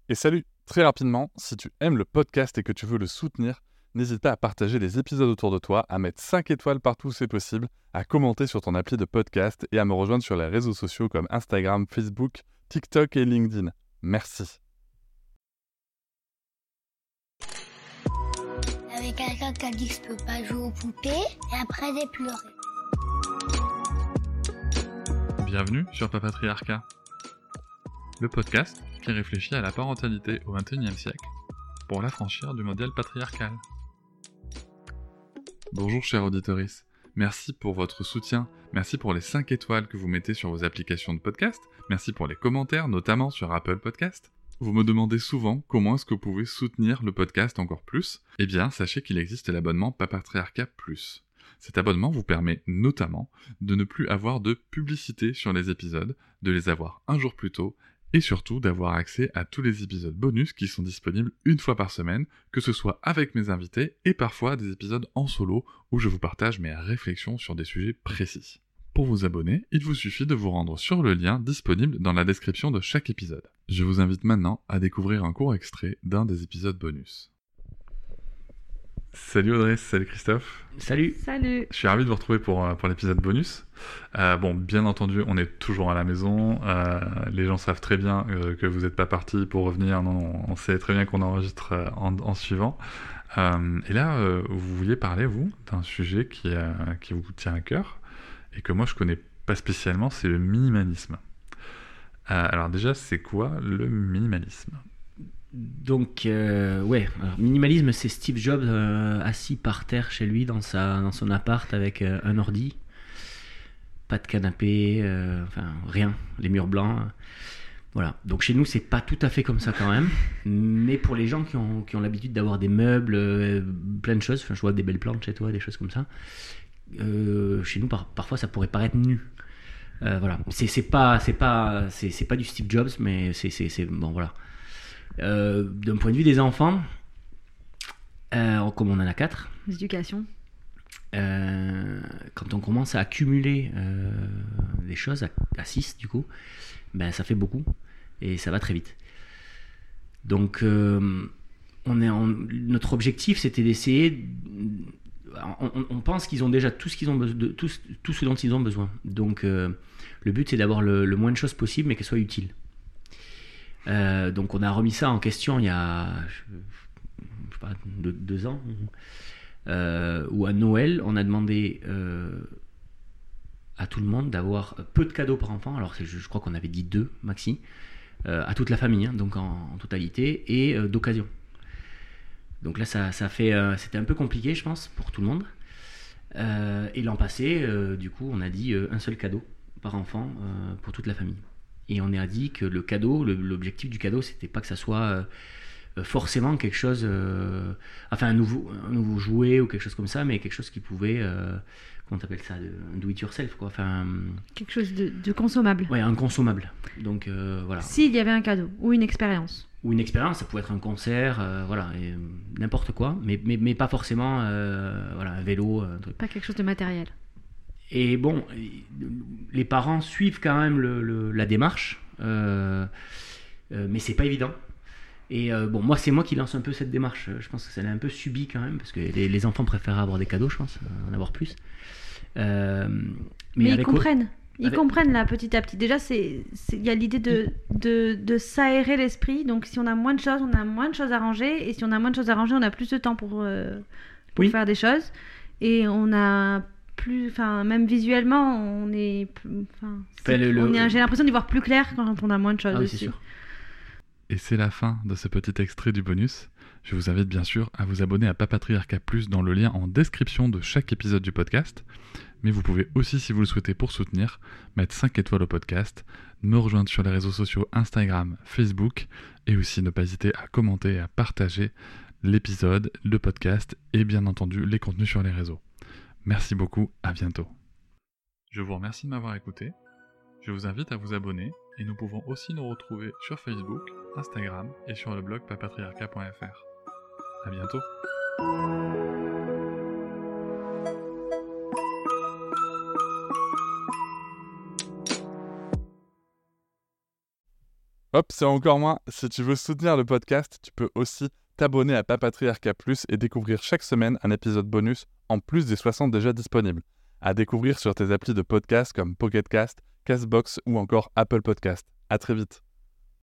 Et salut, très rapidement, si tu aimes le podcast et que tu veux le soutenir, n'hésite pas à partager les épisodes autour de toi, à mettre 5 étoiles partout où c'est possible, à commenter sur ton appli de podcast et à me rejoindre sur les réseaux sociaux comme Instagram, Facebook, TikTok et LinkedIn. Merci. Avec quelqu'un qui a dit que je peux pas jouer aux poupées et après j'ai pleuré. Bienvenue sur Papatriarcat, le podcast qui réfléchit à la parentalité au XXIe siècle pour l'affranchir du modèle patriarcal. Bonjour chers auditoris, merci pour votre soutien, merci pour les 5 étoiles que vous mettez sur vos applications de podcast, merci pour les commentaires, notamment sur Apple Podcast. Vous me demandez souvent comment est-ce que vous pouvez soutenir le podcast encore plus. Eh bien, sachez qu'il existe l'abonnement Papatriarcat Plus. Cet abonnement vous permet notamment de ne plus avoir de publicité sur les épisodes, de les avoir un jour plus tôt, et surtout d'avoir accès à tous les épisodes bonus qui sont disponibles une fois par semaine, que ce soit avec mes invités et parfois des épisodes en solo où je vous partage mes réflexions sur des sujets précis. Pour vous abonner, il vous suffit de vous rendre sur le lien disponible dans la description de chaque épisode. Je vous invite maintenant à découvrir un court extrait d'un des épisodes bonus. Salut Audrey, salut Christophe. Salut. Salut. Je suis ravi de vous retrouver pour l'épisode bonus. Bien entendu, on est toujours à la maison. Les gens savent très bien que vous n'êtes pas partis pour revenir. Non, on sait très bien qu'on enregistre en suivant. Et là, vous vouliez parler, vous, d'un sujet qui vous tient à cœur et que moi, je connais pas spécialement, c'est le minimalisme. Alors déjà, c'est quoi le minimalisme ? Donc, alors, minimalisme, c'est Steve Jobs assis par terre chez lui dans son appart avec un ordi, pas de canapé, rien, les murs blancs. Voilà. Donc chez nous, c'est pas tout à fait comme ça quand même, mais pour les gens qui ont l'habitude d'avoir des meubles, plein de choses, je vois des belles plantes chez toi, des choses comme ça. Chez nous, parfois, ça pourrait paraître nu. Voilà. C'est pas du Steve Jobs, mais c'est bon, voilà. D'un point de vue des enfants, comme on en a 4, L'éducation. quand on commence à accumuler des choses à 6 du coup, ça fait beaucoup et ça va très vite. Donc notre objectif, c'était d'essayer. On pense qu'ils ont déjà tout ce dont ils ont besoin. Donc le but, c'est d'avoir le moins de choses possible mais qu'elles soient utiles. Donc on a remis ça en question il y a 2 ans, où à Noël on a demandé à tout le monde d'avoir peu de cadeaux par enfant. Alors je crois qu'on avait dit 2 maxi, à toute la famille, donc en totalité, et d'occasion. Donc là ça fait c'était un peu compliqué, je pense, pour tout le monde. Et l'an passé, du coup, on a dit un seul cadeau par enfant pour toute la famille. Et on a dit que le cadeau, l'objectif du cadeau, c'était pas que ça soit forcément quelque chose, un nouveau jouet ou quelque chose comme ça, mais quelque chose qui pouvait, comment t'appelles ça, un do it yourself, quoi. Quelque chose de consommable. Ouais, un consommable. Donc voilà. S'il y avait un cadeau ou une expérience. Ou une expérience, ça pouvait être un concert, et n'importe quoi, mais pas forcément, un vélo, un truc. Pas quelque chose de matériel. Et bon, les parents suivent quand même la démarche, mais c'est pas évident. Et moi, c'est moi qui lance un peu cette démarche. Je pense que ça l'a un peu subi quand même, parce que les enfants préfèrent avoir des cadeaux, je pense, en avoir plus. Mais ils comprennent. Ils comprennent là petit à petit. Déjà, il y a l'idée de s'aérer l'esprit. Donc, si on a moins de choses, on a moins de choses à ranger. Et si on a moins de choses à ranger, on a plus de temps pour faire des choses. Et on a plus, même visuellement, on est, j'ai l'impression d'y voir plus clair quand on a moins de choses dessus. C'est sûr. Et c'est la fin de ce petit extrait du bonus. Je vous invite bien sûr à vous abonner à Papatriarcat Plus dans le lien en description de chaque épisode du podcast. Mais vous pouvez aussi, si vous le souhaitez pour soutenir, mettre 5 étoiles au podcast, me rejoindre sur les réseaux sociaux Instagram, Facebook, et aussi ne pas hésiter à commenter et à partager l'épisode, le podcast et bien entendu les contenus sur les réseaux. Merci beaucoup, à bientôt. Je vous remercie de m'avoir écouté. Je vous invite à vous abonner et nous pouvons aussi nous retrouver sur Facebook, Instagram et sur le blog papatriarcat.fr. À bientôt. Hop, c'est encore moins. Si tu veux soutenir le podcast, tu peux aussi t'abonner à Papatriarcat Plus et découvrir chaque semaine un épisode bonus en plus des 60 déjà disponibles. À découvrir sur tes applis de podcast comme Pocket Cast, Castbox ou encore Apple Podcast. À très vite.